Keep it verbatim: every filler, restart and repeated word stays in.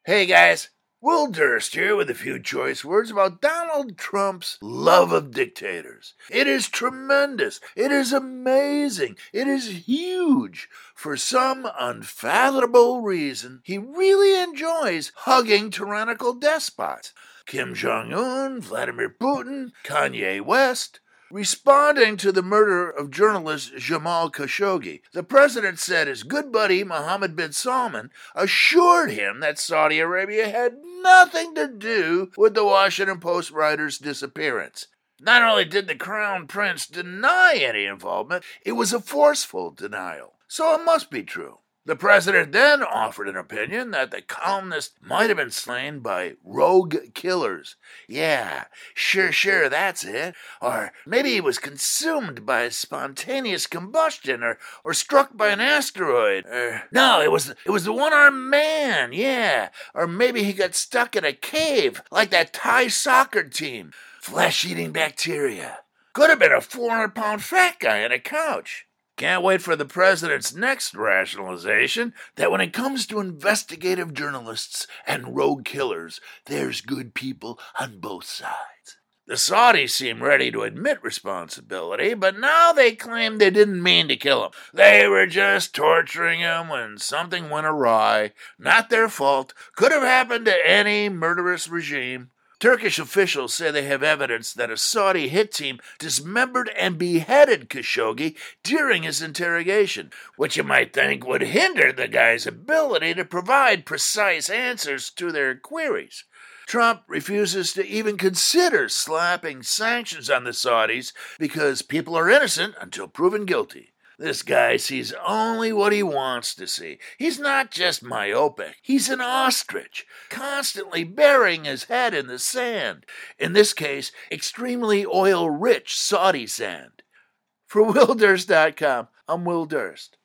Hey guys, Will Durst here with a few choice words about Donald Trump's love of dictators. It is tremendous. It is amazing. It is huge. For some unfathomable reason, he really enjoys hugging tyrannical despots. Kim Jong-un, Vladimir Putin, Kanye West. Responding to the murder of journalist Jamal Khashoggi, the president said his good buddy Mohammed bin Salman assured him that Saudi Arabia had nothing to do with the Washington Post writer's disappearance. Not only did the Crown Prince deny any involvement, it was a forceful denial, so it must be true. The president then offered an opinion that the columnist might have been slain by rogue killers. Yeah, sure, sure, that's it. Or maybe he was consumed by spontaneous combustion, or, or struck by an asteroid. Or, no, it was it was the one-armed man, yeah. Or maybe he got stuck in a cave, like that Thai soccer team. Flesh-eating bacteria. Could have been a four hundred pound fat guy on a couch. Can't wait for the president's next rationalization that when it comes to investigative journalists and rogue killers, there's good people on both sides. The Saudis seem ready to admit responsibility, but now they claim they didn't mean to kill him. They were just torturing him when something went awry. Not their fault. Could have happened to any murderous regime. Turkish officials say they have evidence that a Saudi hit team dismembered and beheaded Khashoggi during his interrogation, which you might think would hinder the guy's ability to provide precise answers to their queries. Trump refuses to even consider slapping sanctions on the Saudis because people are innocent until proven guilty. This guy sees only what he wants to see. He's not just myopic. He's an ostrich, constantly burying his head in the sand. In this case, extremely oil-rich Saudi sand. For Will Durst dot com, I'm Will Durst.